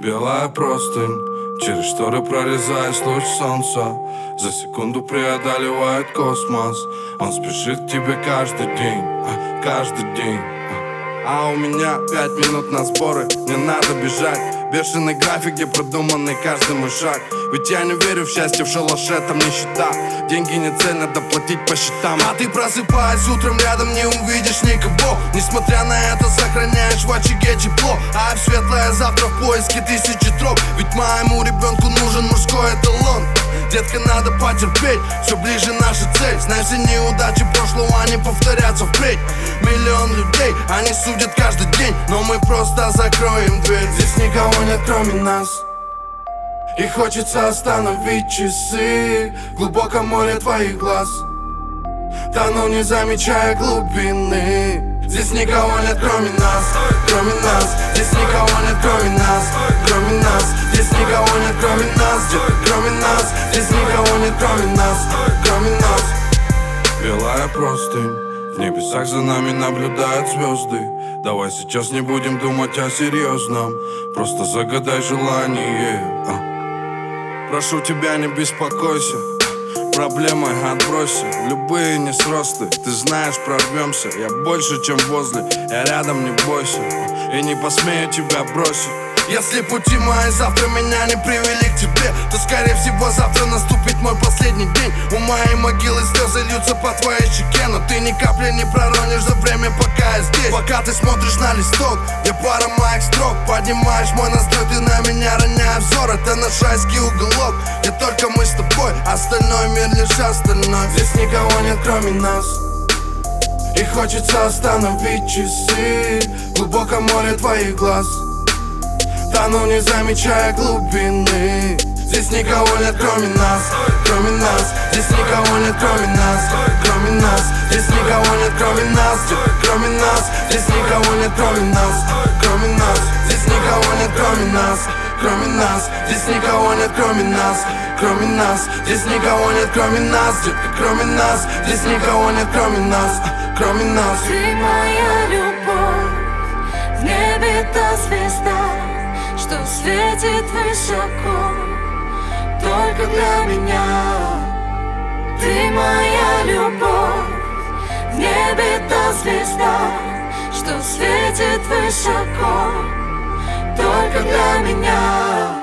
Белая простынь, через шторы прорезаясь луч солнца, за секунду преодолевает космос. Он спешит к тебе каждый день, каждый день. А у меня 5 минут на сборы, не надо бежать. Бешеный график, где продуманный каждый мой шаг. Ведь я не верю в счастье в шалаше, там нищета. Деньги не цель, надо платить по счетам. А ты просыпаясь утром, рядом не увидишь никого. Несмотря на это, сохраняешь в очаге тепло. А в светлое завтра в поиске тысячи троп. Ведь моему ребенку нужен мужской эталон. Детка, надо потерпеть, все ближе наша цель. Знай, все неудачи прошлого, они повторятся впредь. Миллион людей, они судят каждый день, но мы просто закроем дверь. Здесь никого нет, кроме нас. И хочется остановить часы в глубоком море твоих глаз. Тону, не замечая глубины. Здесь никого нет, кроме нас, кроме нас. Здесь никого нет, кроме нас, кроме нас. Здесь никого нет, кроме нас, кроме нас. Здесь никого нет, кроме нас, кроме нас. Белая простынь, в небесах за нами наблюдают звезды. Давай сейчас не будем думать о серьезном, просто загадай желание. Прошу тебя, не беспокойся, проблемы отбросим, любые несросты. Ты знаешь, прорвемся, я больше, чем возле. Я рядом, не бойся, и не посмею тебя бросить. Если пути мои завтра меня не привели к тебе, то скорее всего завтра наступит мой последний день. У моей могилы слезы льются по твоей щеке, но ты ни капли не проронишь за время, пока я здесь. Пока ты смотришь на листок, где пара моих строк, поднимаешь мой настрой, ты на меня роняя взор. Это наш райский уголок, где только мы с тобой, остальной мир лишь остальной. Здесь никого нет, кроме нас. И хочется остановить часы в глубоком море твоих глаз. Тону, не замечая глубины. Здесь никого нет, кроме нас, кроме нас. Здесь никого нет, кроме нас, кроме нас. Здесь никого нет, кроме нас, кроме нас. Здесь никого нет, кроме нас, кроме нас. Здесь никого нет, кроме нас, кроме нас. Здесь никого нет, кроме нас, кроме нас. Здесь никого нет, кроме нас, кроме нас. Здесь никого нет, кроме нас, кроме нас. Ты моя любовь, в небе та звезда, что светит высоко только для меня. Ты моя любовь, в небе та звезда, что светит высоко только для меня.